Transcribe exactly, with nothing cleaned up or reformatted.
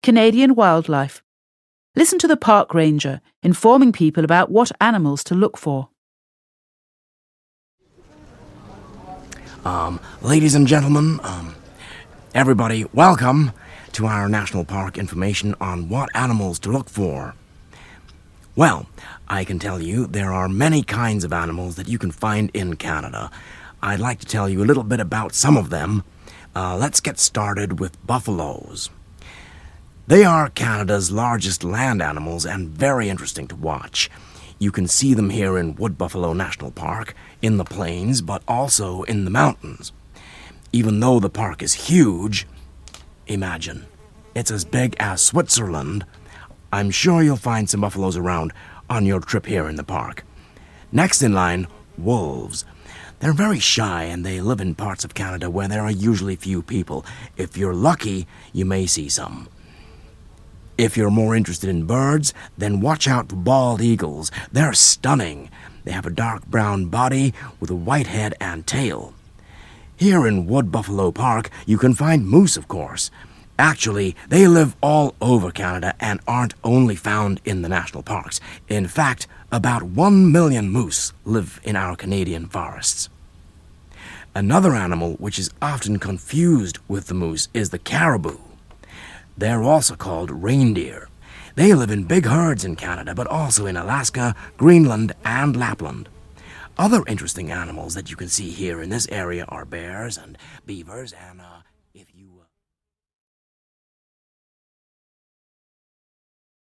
Canadian wildlife. Listen to the park ranger informing people about what animals to look for. Um, ladies and gentlemen, um, everybody, welcome to our National Park information on what animals to look for. Well, I can tell you there are many kinds of animals that you can find in Canada. I'd like to tell you a little bit about some of them. Uh, let's get started with buffaloes. They are Canada's largest land animals and very interesting to watch. You can see them here in Wood Buffalo National Park, in the plains, but also in the mountains. Even though the park is huge, imagine, it's as big as Switzerland. I'm sure you'll find some buffaloes around on your trip here in the park. Next in line, wolves. They're very shy and they live in parts of Canada where there are usually few people. If you're lucky, you may see some. If you're more interested in birds, then watch out for bald eagles. They're stunning. They have a dark brown body with a white head and tail. Here in Wood Buffalo Park, you can find moose, of course. Actually, they live all over Canada and aren't only found in the national parks. In fact, about one million moose live in our Canadian forests. Another animal which is often confused with the moose is the caribou. They're also called reindeer. They live in big herds in Canada, but also in Alaska, Greenland, and Lapland. Other interesting animals that you can see here in this area are bears and beavers and, uh...